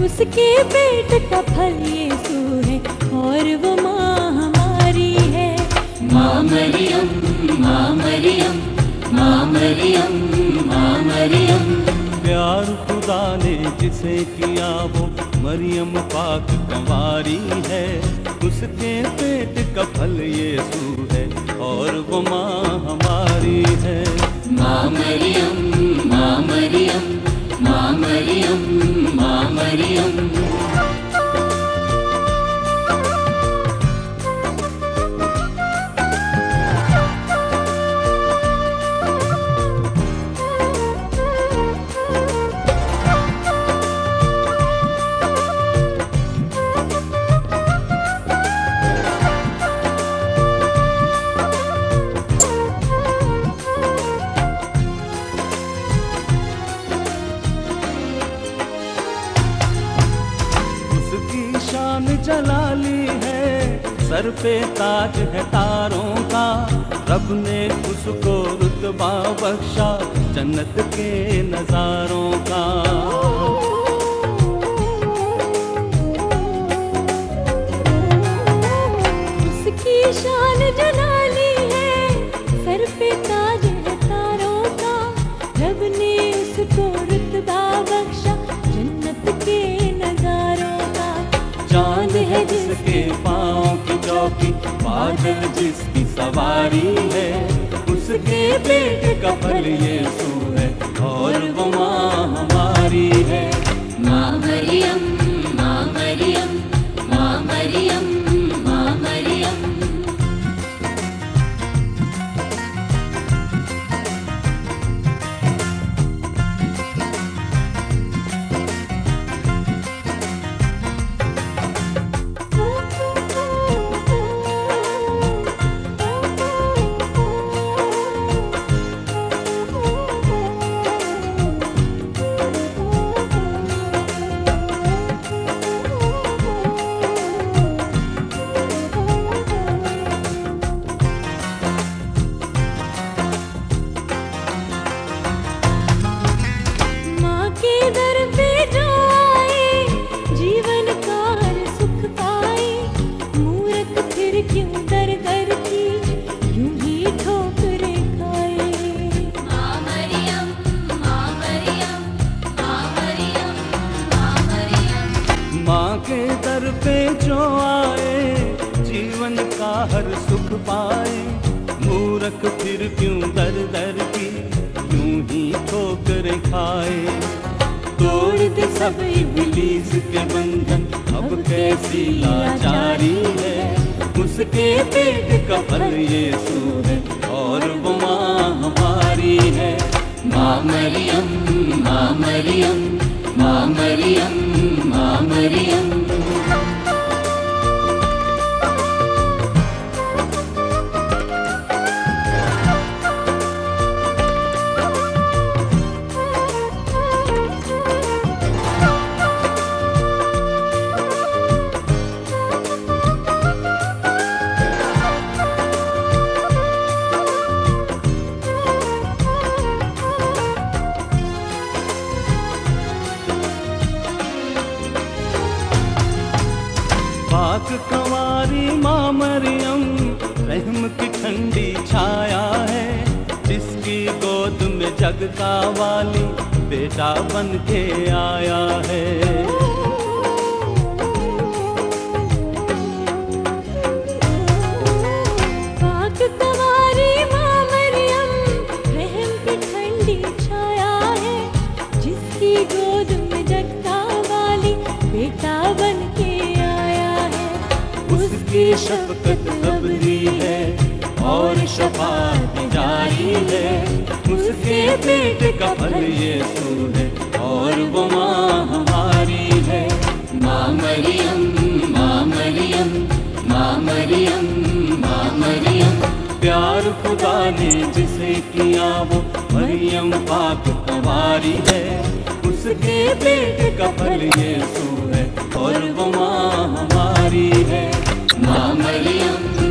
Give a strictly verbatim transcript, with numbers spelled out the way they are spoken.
उसके पेट का फल यीशु है और वो माँ हमारी है। माँ मरियम, माँ मरियम, माँ मरियम, माँ मरियम। प्यार खुदा ने जिसे किया वो मरियम पाक कंवारी है। उसके पेट का फल यीशु है और वो माँ हमारी है। माँ मरियम, माँ मरियम, माँ मरियम, माँ मरियम। शान जलाली है, सर पे ताज है तारों का। रब ने उसको रुतबा बख्शा जन्नत के नजारों का। उसकी शान जलाली है, सर पे ताज है तारों का। रब ने उसको रुतबा बख्शा जन्नत के नजारों का। चांद है जिसके पाँव की चौकी, बादल जिसकी सवारी है। उसके पेट का फल यीशु है और वो माँ हमारी है। माँ मरियम, माँ मरियम, माँ मरियम, माँ मरियम। माँ के दर पे जो आए, जीवन का हर सुख पाए। मूर्ख फिर क्यों दर दर की, यूं ही ठोकरें खाए। तोड़ दे सब इब्लीस के बंधन, अब कैसी लाचारी है। उसके पेट का फल यीशु है और वो माँ हमारी है। माँ मरियम, माँ मरियम, माँ मरियम, माँ मरियम। पाक कंवारी माँ मरियम, रहम की ठंडी छाया है। जिसकी गोद में जग का वाली बेटा बन के आया है। पाक कंवारी माँ मरियम, रहम की ठंडी छाया है। जिसकी गोद में जग का वाली बेटा बन के उसकी शफकत अबदी है और शफाअत जारी है। उसके पेट का फल यीशु है और वो माँ हमारी है। माँ मरियम, माँ मरियम, माँ मरियम, माँ मरियम। प्यार खुदा ने जिसे किया वो मरियम पाक कंवारी है। उसके पेट का फल यीशु है और वो माँ हमारी है। माँ मरियम।